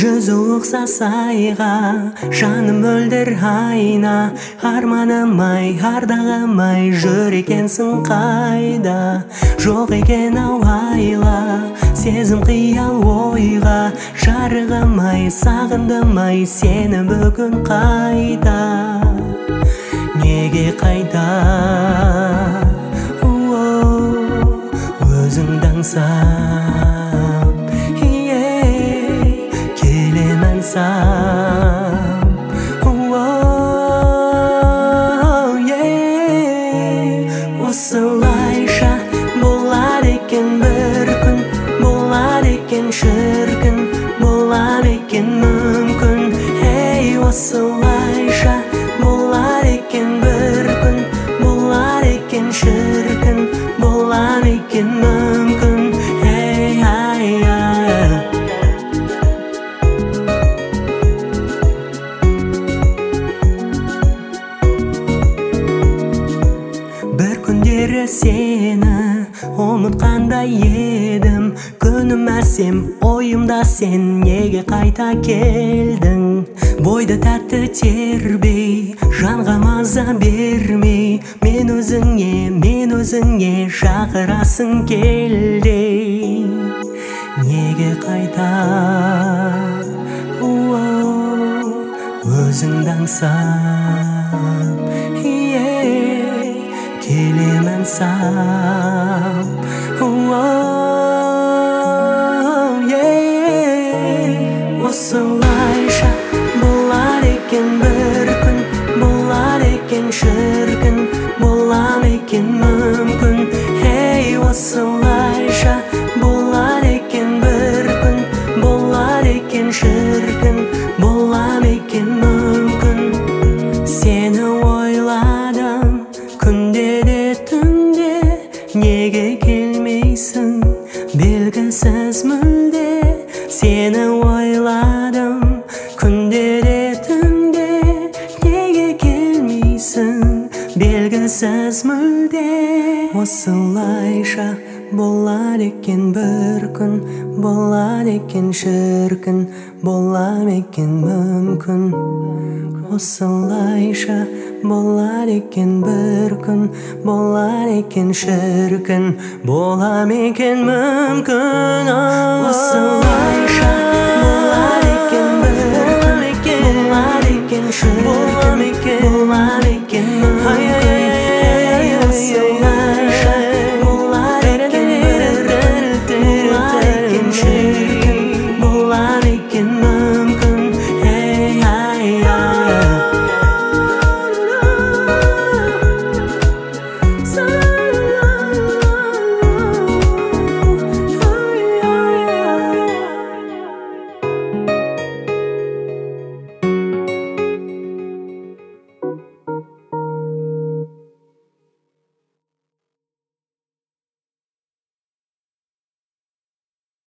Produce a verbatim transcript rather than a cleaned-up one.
жүзі ұқсас айға, жаным мөлдір айна. Арманым ай, ардағым ай, жүр екенсің қайда? Жоқ екен ау айла, сезім қиял ойға. Жарығым ай, сағындым ай, сені бүгін қайда? Неге қайда? Өзіңді аңсап, келем аңсап. Осылайша болады екен бір күн, болады екен шіркін, болады екен мүмкін. Ей, осылайша болады екен бір күн, болады екен шіркін, болады екен мүмкін. Ей, ай, ай. Бір күндері сені ұмытқандай едім. Күнім әсем, ойымда сен неге қайта келдің? Бойды тәтті тербей, жанға маза бермей, мен өзіңе, мен өзіңе шақырасың келдей. Неге қайта? Өзіңді аңсап, келем аңсап. Осылайша болады екен бір күн, болады екен шіркін, болады екен мүмкін. Ей, осылайша болады екен бір күн, болады екен шіркін, болады екен мүмкін. Сені ойладым күнде де түнде, неге келмейсің белгісіз мүлде? Сені ойладым күнде де түнде, неге келмейсің белгісіз мүлде? Осылайша болады екен бір күн, болады екен шіркін, болады екен мүмкін. Осылайша болады екен бір күн, болады екен шіркін, болады екен мүмкін. Осылайша